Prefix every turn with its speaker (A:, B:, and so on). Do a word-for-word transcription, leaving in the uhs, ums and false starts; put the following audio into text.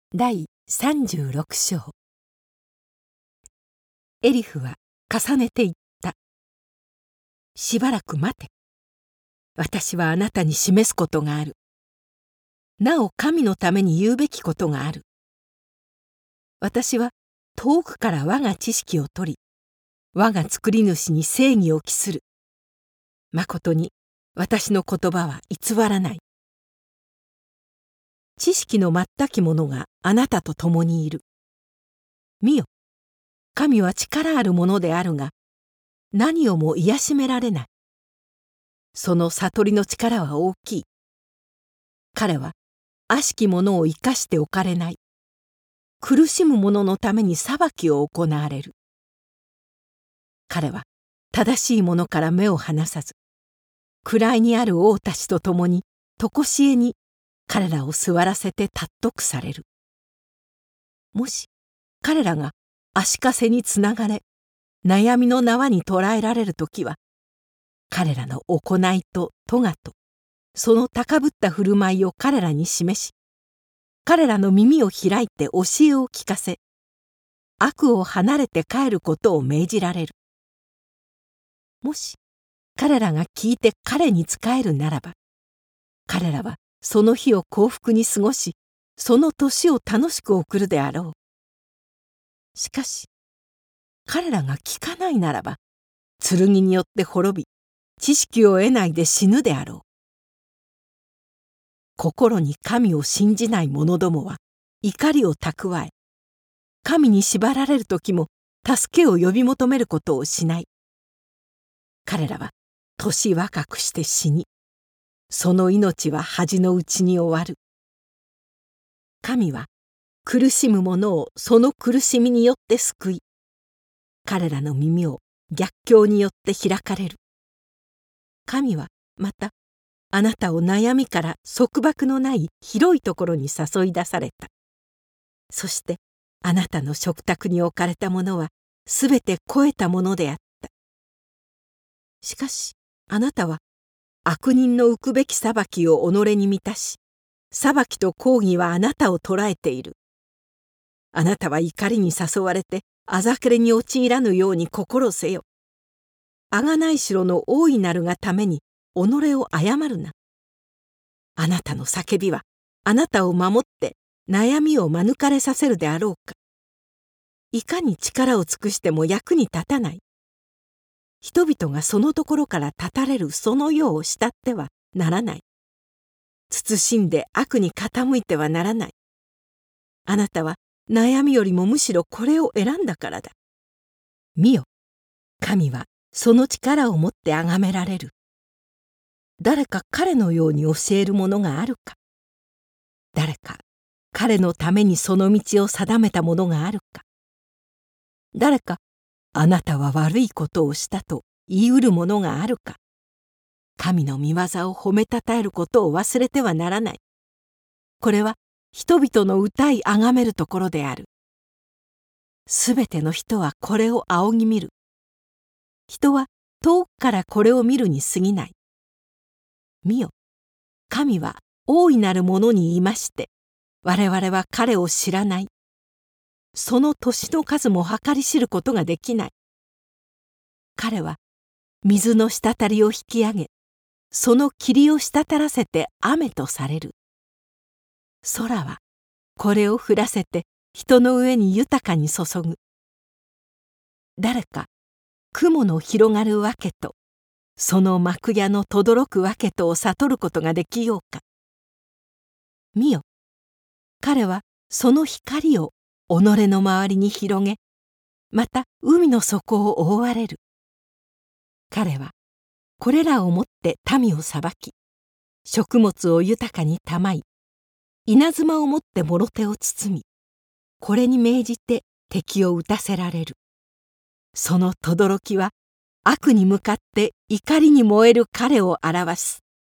A: だいさんじゅうろく章。エリフは重ねて言った。しばらく待て。私はあなたに示すことがある。なお神のために言うべきことがある。私は遠くから我が知識を取り、我が作り主に正義を期する。まことに私の言葉は偽らない。知識の全き者があなたと共にいる。見よ、神は力あるものであるが、何をも癒しめられない。その悟りの力は大きい。彼は悪しき者を生かしておかれない。苦しむ者のために裁きを行われる。彼は正しい者から目を離さず、位にある王たちと共に常しえに彼らを座らせて達得される。もし彼らが足かせにつながれ、悩みの縄に捕らえられるときは、彼らの行いと咎と、その高ぶった振る舞いを彼らに示し、彼らの耳を開いて教えを聞かせ、悪を離れて帰ることを命じられる。もし彼らが聞いて彼に仕えるならば、彼らはその日を幸福に過ごし、その年を楽しく送るであろう。しかし、彼らが聞かないならば、剣によって滅び、知識を得ないで死ぬであろう。心に神を信じない者どもは怒りを蓄え、神に縛られる時も助けを呼び求めることをしない。彼らは年若くして死に、その命は恥のうちに終わる。神は苦しむ者をその苦しみによって救い、彼らの耳を逆境によって開かれる。神はまたあなたを悩みから束縛のない広いところに誘い出された。そしてあなたの食卓に置かれたものはすべて肥えたものであった。しかしあなたは悪人の浮くべき裁きを己に満たし、裁きと公義はあなたを捕らえている。あなたは怒りに誘われてあざくれに陥らぬように心せよ。贖いしろの大いなるがために己を謝るな。あなたの叫びはあなたを守って悩みを免れさせるであろうか。いかに力を尽くしても役に立たない。人々がそのところから立たれるその世を慕ってはならない。慎んで悪に傾いてはならない。あなたは悩みよりもむしろこれを選んだからだ。見よ、神はその力をもって崇められる。誰か彼のように教えるものがあるか。誰か彼のためにその道を定めたものがあるか。誰かあなたは悪いことをしたと言いうるものがあるか。神の御業を褒めたたえることを忘れてはならない。これは人々の歌いあがめるところである。すべての人はこれを仰ぎ見る。人は遠くからこれを見るに過ぎない。見よ、神は大いなるものに言いまして、我々は彼を知らない。その年の数も計り知ることができない。彼は水の滴りを引き上げ、その霧を滴らせて雨とされる。空はこれを降らせて人の上に豊かに注ぐ。誰か雲の広がるわけと、その幕屋の轟くわけとを悟ることができようか。見よ、彼はその光を己の周りに広げ、また海の底を覆われる。彼はこれらをもって民を裁き、食物を豊かにたまい、稲妻をもってもろ手を包み、これに命じて敵を撃たせられる。その轟は悪に向かって怒りに燃える彼を表す。